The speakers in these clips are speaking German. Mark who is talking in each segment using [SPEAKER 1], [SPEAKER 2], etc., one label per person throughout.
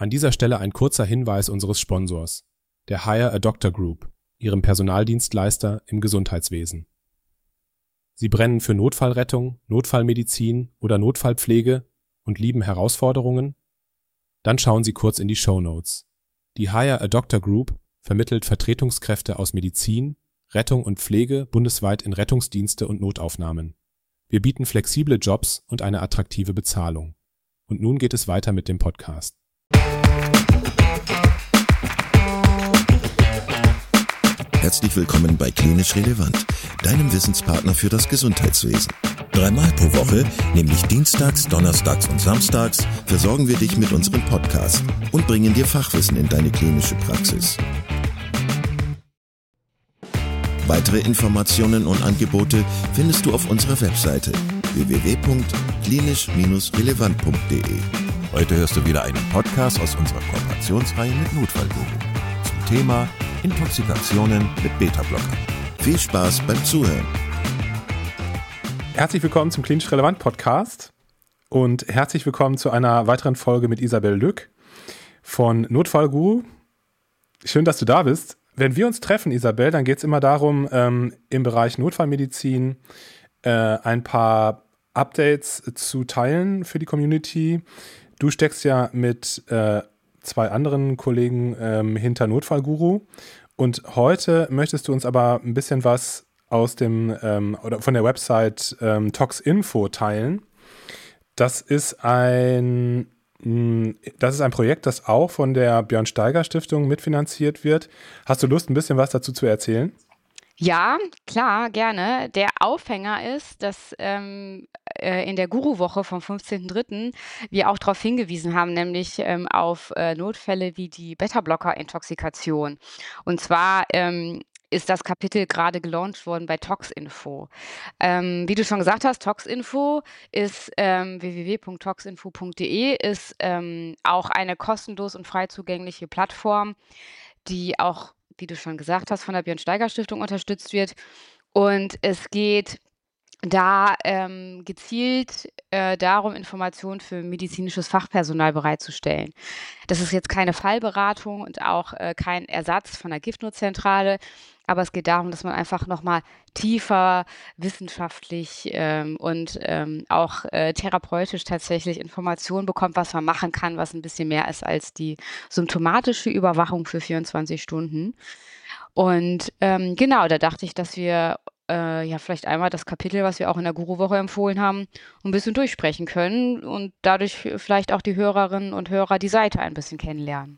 [SPEAKER 1] An dieser Stelle ein kurzer Hinweis unseres Sponsors, der Hire a Doctor Group, ihrem Personaldienstleister im Gesundheitswesen. Sie brennen für Notfallrettung, Notfallmedizin oder Notfallpflege und lieben Herausforderungen? Dann schauen Sie kurz in die Shownotes. Die Hire a Doctor Group vermittelt Vertretungskräfte aus Medizin, Rettung und Pflege bundesweit in Rettungsdienste und Notaufnahmen. Wir bieten flexible Jobs und eine attraktive Bezahlung. Und nun geht es weiter mit dem Podcast.
[SPEAKER 2] Herzlich willkommen bei Klinisch Relevant, deinem Wissenspartner für das Gesundheitswesen. 3-mal pro Woche, nämlich dienstags, donnerstags und samstags, versorgen wir dich mit unserem Podcast und bringen dir Fachwissen in deine klinische Praxis. Weitere Informationen und Angebote findest du auf unserer Webseite www.klinisch-relevant.de.
[SPEAKER 3] Heute hörst du wieder einen Podcast aus unserer Kooperationsreihe mit Notfallguru zum Thema Intoxikationen mit Beta-Blockern.
[SPEAKER 2] Viel Spaß beim Zuhören.
[SPEAKER 1] Herzlich willkommen zum Klinisch Relevant Podcast und herzlich willkommen zu einer weiteren Folge mit Isabel Lück von Notfallguru. Schön, dass du da bist. Wenn wir uns treffen, Isabel, dann geht es immer darum, im Bereich Notfallmedizin ein paar Updates zu teilen für die Community. Du steckst ja mit 2 anderen Kollegen hinter Notfallguru und heute möchtest du uns aber ein bisschen was aus dem oder von der Website Toxinfo teilen. Das ist ein Projekt, das auch von der Björn Steiger Stiftung mitfinanziert wird. Hast du Lust, ein bisschen was dazu zu erzählen?
[SPEAKER 4] Ja, klar, gerne. Der Aufhänger ist, dass in der Guru-Woche vom 15.03. wir auch darauf hingewiesen haben, nämlich auf Notfälle wie die Beta-Blocker-Intoxikation. Und zwar ist das Kapitel gerade gelauncht worden bei Toxinfo. Wie du schon gesagt hast, Toxinfo ist www.toxinfo.de, ist auch eine kostenlos und frei zugängliche Plattform, die auch, wie du schon gesagt hast, von der Björn Steiger Stiftung unterstützt wird. Und es geht da gezielt darum, Informationen für medizinisches Fachpersonal bereitzustellen. Das ist jetzt keine Fallberatung und auch kein Ersatz von der Giftnotzentrale, aber es geht darum, dass man einfach nochmal tiefer wissenschaftlich und auch therapeutisch tatsächlich Informationen bekommt, was man machen kann, was ein bisschen mehr ist als die symptomatische Überwachung für 24 Stunden. Und genau, da dachte ich, dass wir vielleicht einmal das Kapitel, was wir auch in der Guru-Woche empfohlen haben, ein bisschen durchsprechen können und dadurch vielleicht auch die Hörerinnen und Hörer die Seite ein bisschen kennenlernen.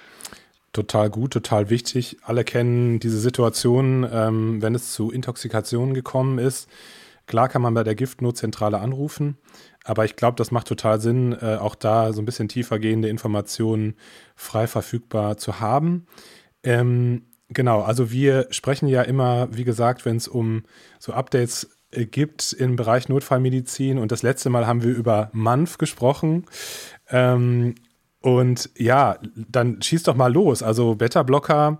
[SPEAKER 1] Total gut, total wichtig. Alle kennen diese Situation, wenn es zu Intoxikationen gekommen ist. Klar kann man bei der Giftnotzentrale anrufen, aber ich glaube, das macht total Sinn, auch da so ein bisschen tiefergehende Informationen frei verfügbar zu haben. Genau, also wir sprechen ja immer, wie gesagt, wenn es um so Updates gibt im Bereich Notfallmedizin, und das letzte Mal haben wir über MANF gesprochen. Und ja, dann schieß doch mal los. Also Beta-Blocker,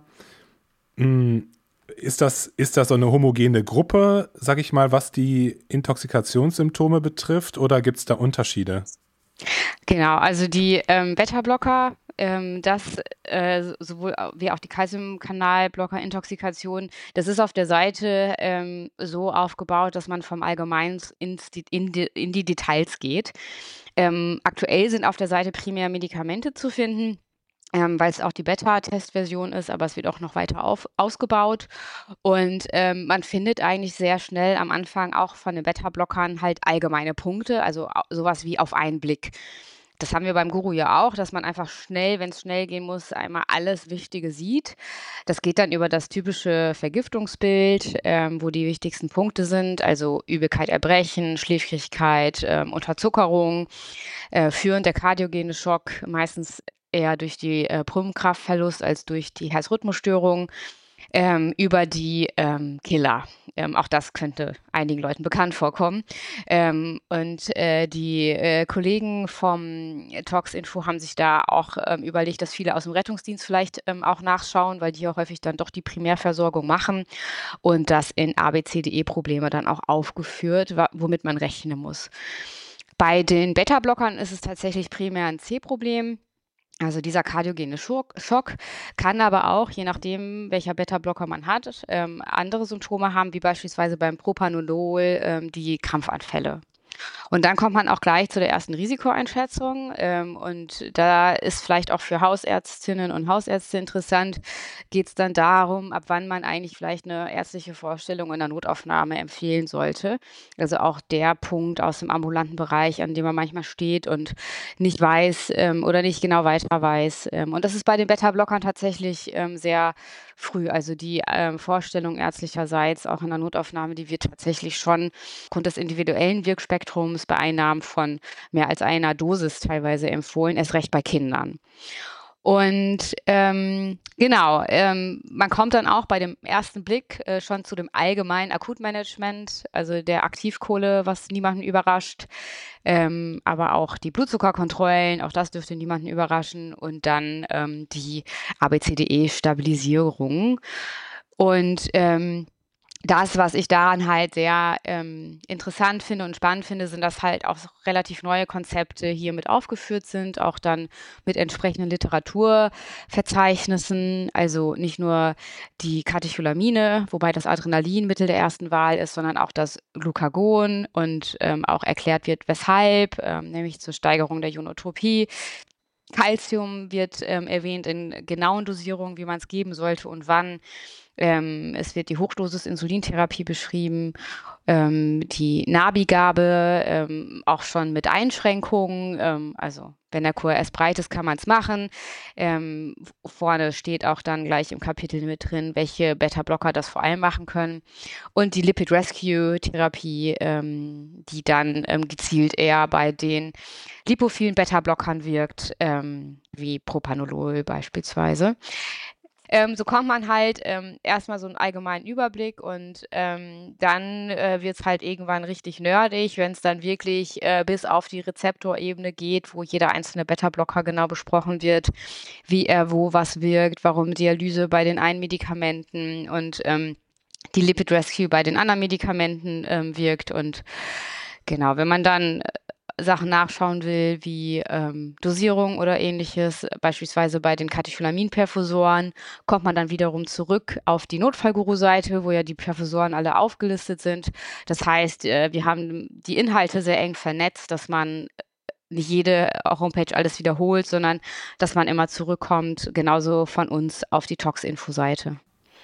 [SPEAKER 1] ist das so eine homogene Gruppe, sag ich mal, was die Intoxikationssymptome betrifft, oder gibt es da Unterschiede?
[SPEAKER 4] Genau, also die Beta-Blocker, sowohl wie auch die Calciumkanalblocker-Intoxikation, das ist auf der Seite so aufgebaut, dass man vom Allgemeinen in die Details geht. Aktuell sind auf der Seite primär Medikamente zu finden, weil es auch die Beta-Testversion ist, aber es wird auch noch weiter ausgebaut. Und man findet eigentlich sehr schnell am Anfang auch von den Beta-Blockern halt allgemeine Punkte, also sowas wie auf einen Blick. Das haben wir beim Guru ja auch, dass man einfach schnell, wenn es schnell gehen muss, einmal alles Wichtige sieht. Das geht dann über das typische Vergiftungsbild, wo die wichtigsten Punkte sind, also Übelkeit, Erbrechen, Schläfrigkeit, Unterzuckerung, führend der kardiogene Schock, meistens eher durch die Pumpenkraftverlust als durch die Herzrhythmusstörung, über die Killer. Auch das könnte einigen Leuten bekannt vorkommen. Die Kollegen vom Toxinfo haben sich da auch überlegt, dass viele aus dem Rettungsdienst vielleicht auch nachschauen, weil die ja häufig dann doch die Primärversorgung machen, und das in ABCDE-Probleme dann auch aufgeführt, womit man rechnen muss. Bei den Beta-Blockern ist es tatsächlich primär ein C-Problem. Also dieser kardiogene Schock kann aber auch, je nachdem, welcher Beta-Blocker man hat, andere Symptome haben, wie beispielsweise beim Propranolol, die Krampfanfälle. Und dann kommt man auch gleich zu der ersten Risikoeinschätzung. Und da ist vielleicht auch für Hausärztinnen und Hausärzte interessant, geht es dann darum, ab wann man eigentlich vielleicht eine ärztliche Vorstellung in der Notaufnahme empfehlen sollte. Also auch der Punkt aus dem ambulanten Bereich, an dem man manchmal steht und nicht weiß oder nicht genau weiter weiß. Und das ist bei den Beta-Blockern tatsächlich sehr früh. Also die Vorstellung ärztlicherseits auch in der Notaufnahme, die wird tatsächlich schon aufgrund des individuellen Wirkspektrums bei Einnahmen von mehr als einer Dosis teilweise empfohlen, erst recht bei Kindern. Und genau, man kommt dann auch bei dem ersten Blick schon zu dem allgemeinen Akutmanagement, also der Aktivkohle, was niemanden überrascht, aber auch die Blutzuckerkontrollen, auch das dürfte niemanden überraschen und dann die ABCDE-Stabilisierung. Und das, was ich daran halt sehr interessant finde und spannend finde, sind, dass halt auch relativ neue Konzepte hier mit aufgeführt sind, auch dann mit entsprechenden Literaturverzeichnissen, also nicht nur die Katecholamine, wobei das Adrenalin Mittel der ersten Wahl ist, sondern auch das Glucagon und auch erklärt wird, weshalb, nämlich zur Steigerung der Ionotropie. Calcium wird erwähnt in genauen Dosierungen, wie man es geben sollte und wann. Es wird die Hochdosis-Insulintherapie beschrieben, die Nabi-Gabe, auch schon mit Einschränkungen. Also wenn der QRS breit ist, kann man es machen. Vorne steht auch dann gleich im Kapitel mit drin, welche Beta-Blocker das vor allem machen können. Und die Lipid-Rescue-Therapie, die dann gezielt eher bei den lipophilen Beta-Blockern wirkt, wie Propranolol beispielsweise. So kommt man halt erstmal so einen allgemeinen Überblick und dann wird es halt irgendwann richtig nerdig, wenn es dann wirklich bis auf die Rezeptorebene geht, wo jeder einzelne Beta-Blocker genau besprochen wird, wie er wo was wirkt, warum Dialyse bei den einen Medikamenten und die Lipid Rescue bei den anderen Medikamenten wirkt. Und genau, wenn man dann Sachen nachschauen will, wie Dosierung oder ähnliches, beispielsweise bei den Katecholamin-Perfusoren, kommt man dann wiederum zurück auf die Notfallguru-Seite, wo ja die Perfusoren alle aufgelistet sind. Das heißt, wir haben die Inhalte sehr eng vernetzt, dass man nicht jede Homepage alles wiederholt, sondern dass man immer zurückkommt, genauso von uns auf die Tox-Info-Seite.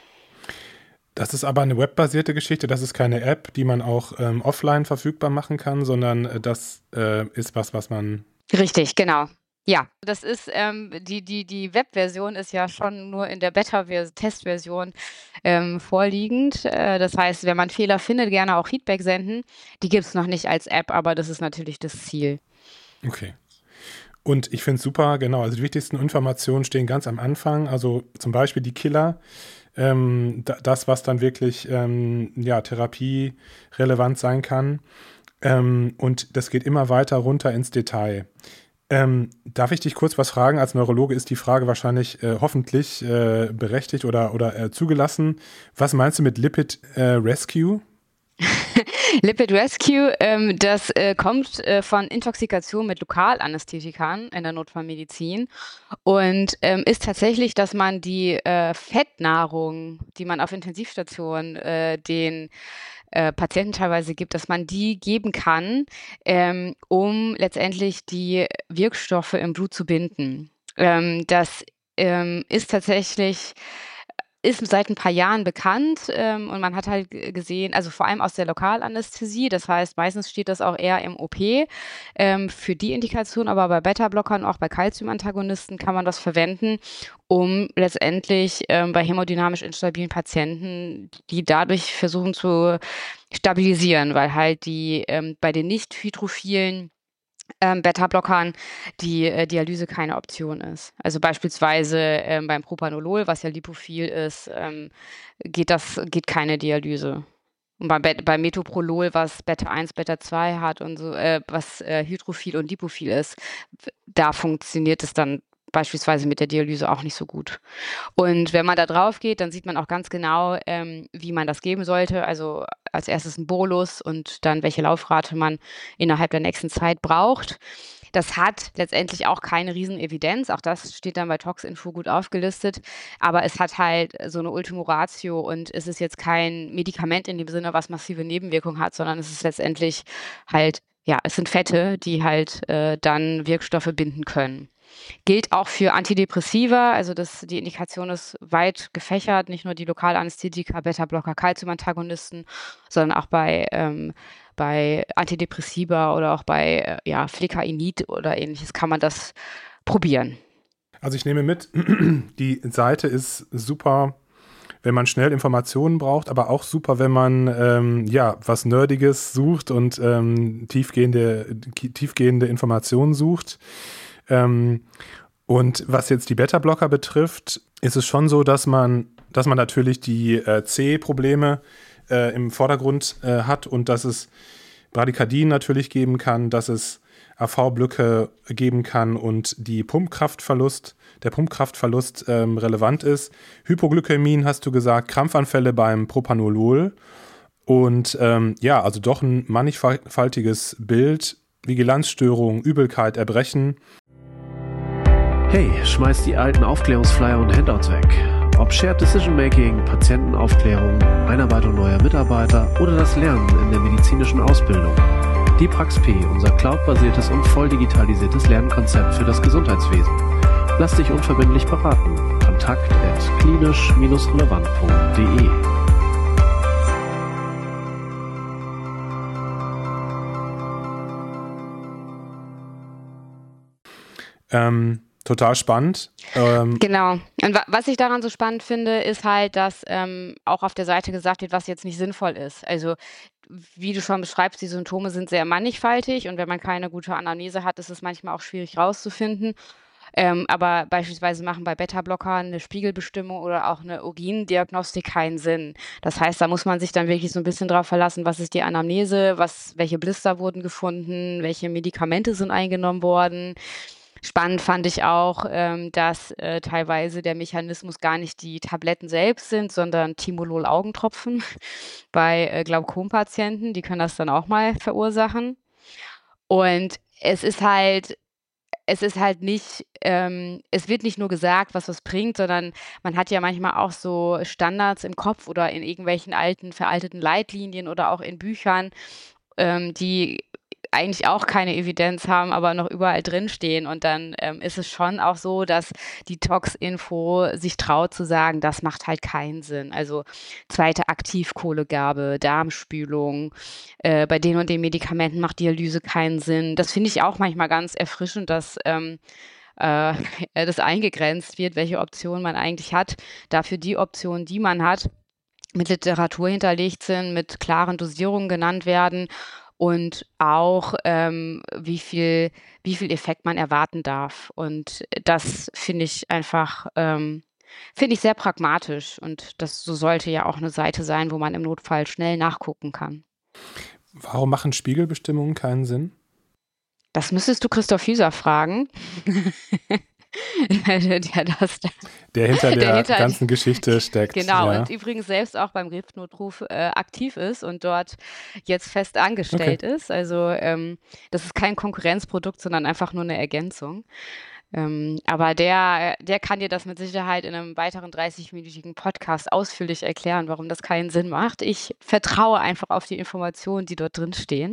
[SPEAKER 1] Das ist aber eine webbasierte Geschichte, das ist keine App, die man auch offline verfügbar machen kann, sondern das ist was man...
[SPEAKER 4] Richtig, genau. Ja, das ist die Webversion ist ja schon nur in der Beta-Testversion vorliegend. Das heißt, wenn man Fehler findet, gerne auch Feedback senden. Die gibt es noch nicht als App, aber das ist natürlich das Ziel.
[SPEAKER 1] Okay. Und ich finde es super, genau, also die wichtigsten Informationen stehen ganz am Anfang, also zum Beispiel die Killer, das, was dann wirklich therapierelevant sein kann. Und das geht immer weiter runter ins Detail. Darf ich dich kurz was fragen? Als Neurologe ist die Frage wahrscheinlich hoffentlich berechtigt oder zugelassen. Was meinst du mit Lipid Rescue?
[SPEAKER 4] Lipid Rescue, das kommt von Intoxikation mit Lokalanästhetikern in der Notfallmedizin und ist tatsächlich, dass man die Fettnahrung, die man auf Intensivstationen den Patienten teilweise gibt, dass man die geben kann, um letztendlich die Wirkstoffe im Blut zu binden. Das ist tatsächlich... ist seit ein paar Jahren bekannt und man hat halt gesehen, also vor allem aus der Lokalanästhesie, das heißt, meistens steht das auch eher im OP für die Indikation, aber bei Beta-Blockern, auch bei Calcium-Antagonisten kann man das verwenden, um letztendlich bei hämodynamisch instabilen Patienten, die dadurch versuchen zu stabilisieren, weil halt die bei den nicht hydrophilen Beta-Blockern die Dialyse keine Option ist. Also beispielsweise beim Propranolol, was ja lipophil ist, geht keine Dialyse. Und bei Metoprolol, was Beta-1, Beta-2 hat und so, was hydrophil und lipophil ist, da funktioniert es dann beispielsweise mit der Dialyse auch nicht so gut. Und wenn man da drauf geht, dann sieht man auch ganz genau, wie man das geben sollte. Also als erstes ein Bolus und dann welche Laufrate man innerhalb der nächsten Zeit braucht. Das hat letztendlich auch keine Riesenevidenz. Auch das steht dann bei Toxinfo gut aufgelistet. Aber es hat halt so eine Ultima Ratio und es ist jetzt kein Medikament in dem Sinne, was massive Nebenwirkungen hat, sondern es ist letztendlich halt, ja, es sind Fette, die halt dann Wirkstoffe binden können. Gilt auch für Antidepressiva, also die Indikation ist weit gefächert, nicht nur die Lokalanästhetika, Beta-Blocker, Calcium-Antagonisten, sondern auch bei Antidepressiva oder auch bei Flecainid oder ähnliches kann man das probieren.
[SPEAKER 1] Also ich nehme mit, die Seite ist super, wenn man schnell Informationen braucht, aber auch super, wenn man was Nerdiges sucht und tiefgehende Informationen sucht. Und was jetzt die Beta-Blocker betrifft, ist es schon so, dass man natürlich die C-Probleme im Vordergrund hat und dass es Bradykardien natürlich geben kann, dass es AV-Blöcke geben kann und der Pumpkraftverlust relevant ist. Hypoglykämien hast du gesagt, Krampfanfälle beim Propranolol und also doch ein mannigfaltiges Bild, Vigilanzstörungen, Übelkeit, Erbrechen.
[SPEAKER 5] Hey, schmeiß die alten Aufklärungsflyer und Handouts weg. Ob Shared Decision Making, Patientenaufklärung, Einarbeitung neuer Mitarbeiter oder das Lernen in der medizinischen Ausbildung. Die Prax-P, unser cloudbasiertes und voll digitalisiertes Lernkonzept für das Gesundheitswesen. Lass dich unverbindlich beraten. Kontakt@klinisch-relevant.de.
[SPEAKER 1] Total spannend.
[SPEAKER 4] Genau. Und was ich daran so spannend finde, ist halt, dass auch auf der Seite gesagt wird, was jetzt nicht sinnvoll ist. Also wie du schon beschreibst, die Symptome sind sehr mannigfaltig und wenn man keine gute Anamnese hat, ist es manchmal auch schwierig rauszufinden. Aber beispielsweise machen bei Beta-Blockern eine Spiegelbestimmung oder auch eine Urindiagnostik keinen Sinn. Das heißt, da muss man sich dann wirklich so ein bisschen drauf verlassen, was ist die Anamnese, welche Blister wurden gefunden, welche Medikamente sind eingenommen worden. Spannend fand ich auch, dass teilweise der Mechanismus gar nicht die Tabletten selbst sind, sondern Timolol-Augentropfen bei Glaukompatienten. Die können das dann auch mal verursachen. Und es wird nicht nur gesagt, was bringt, sondern man hat ja manchmal auch so Standards im Kopf oder in irgendwelchen veralteten Leitlinien oder auch in Büchern, die eigentlich auch keine Evidenz haben, aber noch überall drinstehen. Und dann ist es schon auch so, dass die Toxinfo sich traut zu sagen, das macht halt keinen Sinn. Also zweite Aktivkohlegabe, Darmspülung, bei den und den Medikamenten macht Dialyse keinen Sinn. Das finde ich auch manchmal ganz erfrischend, dass das eingegrenzt wird, welche Optionen man eigentlich hat. Dafür die Optionen, die man hat, mit Literatur hinterlegt sind, mit klaren Dosierungen genannt werden und auch wie viel Effekt man erwarten darf. Und das finde ich einfach sehr pragmatisch und so sollte ja auch eine Seite sein, wo man im Notfall schnell nachgucken kann.
[SPEAKER 1] Warum machen Spiegelbestimmungen keinen Sinn?
[SPEAKER 4] Das müsstest du Christoph Hüser fragen.
[SPEAKER 1] Der hinter der ganzen Geschichte steckt.
[SPEAKER 4] Genau, ja. Und übrigens selbst auch beim Riftnotruf aktiv ist und dort jetzt fest angestellt ist. Also das ist kein Konkurrenzprodukt, sondern einfach nur eine Ergänzung. Aber der kann dir das mit Sicherheit in einem weiteren 30-minütigen Podcast ausführlich erklären, warum das keinen Sinn macht. Ich vertraue einfach auf die Informationen, die dort drin stehen.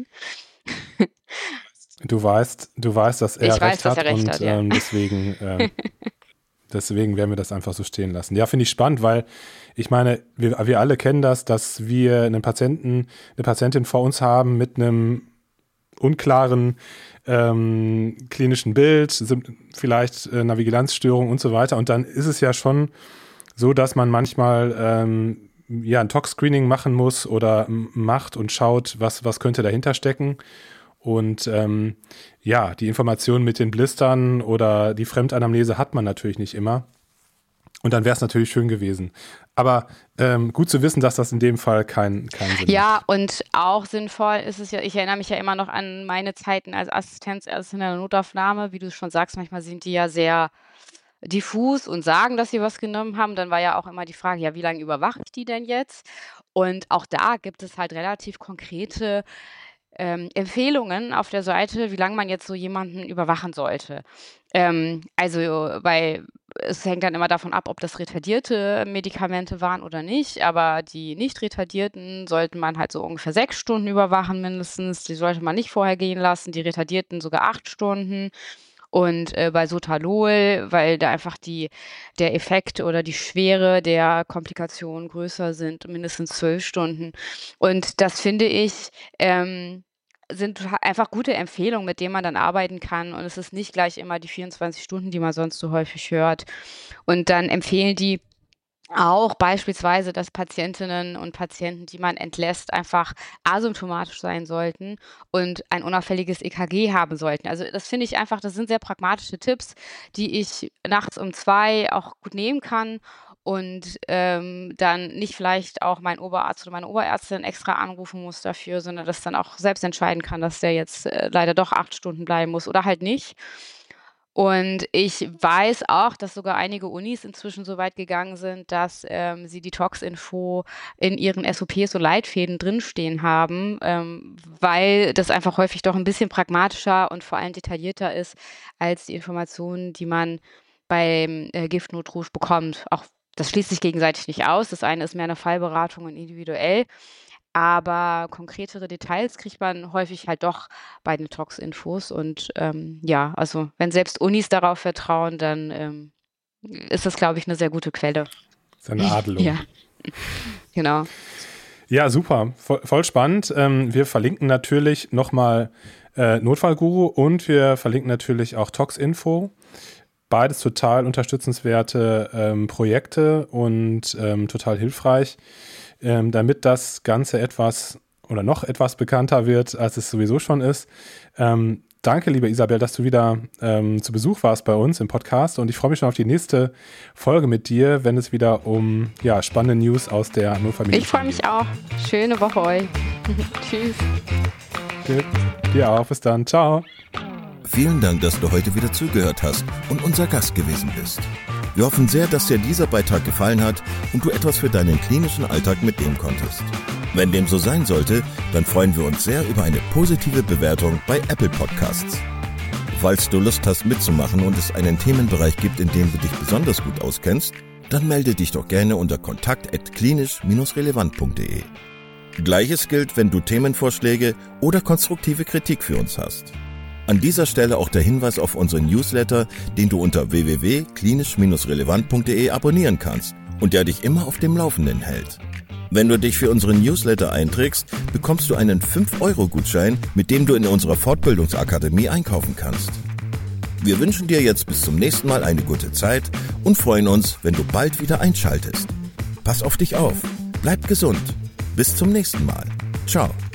[SPEAKER 1] Du weißt, dass er recht hat und
[SPEAKER 4] ja.
[SPEAKER 1] deswegen werden wir das einfach so stehen lassen. Ja, finde ich spannend, weil ich meine, wir alle kennen das, dass wir eine Patientin vor uns haben mit einem unklaren klinischen Bild, vielleicht einer Vigilanzstörung und so weiter. Und dann ist es ja schon so, dass man manchmal ein Tox-Screening machen muss oder macht und schaut, was könnte dahinter stecken. Und die Informationen mit den Blistern oder die Fremdanamnese hat man natürlich nicht immer. Und dann wäre es natürlich schön gewesen. Aber gut zu wissen, dass das in dem Fall keinen Sinn macht.
[SPEAKER 4] Ja, und auch sinnvoll ist es ja, ich erinnere mich ja immer noch an meine Zeiten als Assistenzärztin in der Notaufnahme. Wie du schon sagst, manchmal sind die ja sehr diffus und sagen, dass sie was genommen haben. Dann war ja auch immer die Frage, ja, wie lange überwache ich die denn jetzt? Und auch da gibt es halt relativ konkrete Empfehlungen auf der Seite, wie lange man jetzt so jemanden überwachen sollte. Es hängt dann immer davon ab, ob das retardierte Medikamente waren oder nicht, aber die nicht retardierten sollten man halt so ungefähr 6 Stunden überwachen mindestens. Die sollte man nicht vorher gehen lassen, die retardierten sogar 8 Stunden. Und bei Sotalol, weil da einfach der Effekt oder die Schwere der Komplikationen größer sind, mindestens 12 Stunden. Und das finde ich sind einfach gute Empfehlungen, mit denen man dann arbeiten kann. Und es ist nicht gleich immer die 24 Stunden, die man sonst so häufig hört. Und dann empfehlen die auch beispielsweise, dass Patientinnen und Patienten, die man entlässt, einfach asymptomatisch sein sollten und ein unauffälliges EKG haben sollten. Also das finde ich einfach, das sind sehr pragmatische Tipps, die ich nachts um 2 auch gut nehmen kann und dann nicht vielleicht auch meinen Oberarzt oder meine Oberärztin extra anrufen muss dafür, sondern das dann auch selbst entscheiden kann, dass der jetzt leider doch 8 Stunden bleiben muss oder halt nicht. Und ich weiß auch, dass sogar einige Unis inzwischen so weit gegangen sind, dass sie die Tox-Info in ihren SOPs und Leitfäden drinstehen haben, weil das einfach häufig doch ein bisschen pragmatischer und vor allem detaillierter ist als die Informationen, die man beim Giftnotruf bekommt. Auch das schließt sich gegenseitig nicht aus. Das eine ist mehr eine Fallberatung und individuell. Aber konkretere Details kriegt man häufig halt doch bei den Tox-Infos. Und also wenn selbst Unis darauf vertrauen, dann ist das, glaube ich, eine sehr gute Quelle.
[SPEAKER 1] Das ist eine Adelung.
[SPEAKER 4] Ja, genau.
[SPEAKER 1] Ja, super. Voll spannend. Wir verlinken natürlich nochmal Notfallguru und wir verlinken natürlich auch Tox-Info. Beides total unterstützenswerte Projekte und total hilfreich. Damit das Ganze noch etwas bekannter wird, als es sowieso schon ist. Danke, liebe Isabel, dass du wieder zu Besuch warst bei uns im Podcast und ich freue mich schon auf die nächste Folge mit dir, wenn es wieder um spannende News aus der Notfallmedizin geht.
[SPEAKER 4] Ich freue mich auch. Schöne Woche euch. Tschüss.
[SPEAKER 1] Dir auch. Bis dann. Ciao.
[SPEAKER 2] Vielen Dank, dass du heute wieder zugehört hast und unser Gast gewesen bist. Wir hoffen sehr, dass dir dieser Beitrag gefallen hat und du etwas für deinen klinischen Alltag mitnehmen konntest. Wenn dem so sein sollte, dann freuen wir uns sehr über eine positive Bewertung bei Apple Podcasts. Falls du Lust hast mitzumachen und es einen Themenbereich gibt, in dem du dich besonders gut auskennst, dann melde dich doch gerne unter kontakt@klinisch-relevant.de. Gleiches gilt, wenn du Themenvorschläge oder konstruktive Kritik für uns hast. An dieser Stelle auch der Hinweis auf unseren Newsletter, den du unter www.klinisch-relevant.de abonnieren kannst und der dich immer auf dem Laufenden hält. Wenn du dich für unseren Newsletter einträgst, bekommst du einen 5-Euro-Gutschein, mit dem du in unserer Fortbildungsakademie einkaufen kannst. Wir wünschen dir jetzt bis zum nächsten Mal eine gute Zeit und freuen uns, wenn du bald wieder einschaltest. Pass auf dich auf, bleib gesund. Bis zum nächsten Mal. Ciao.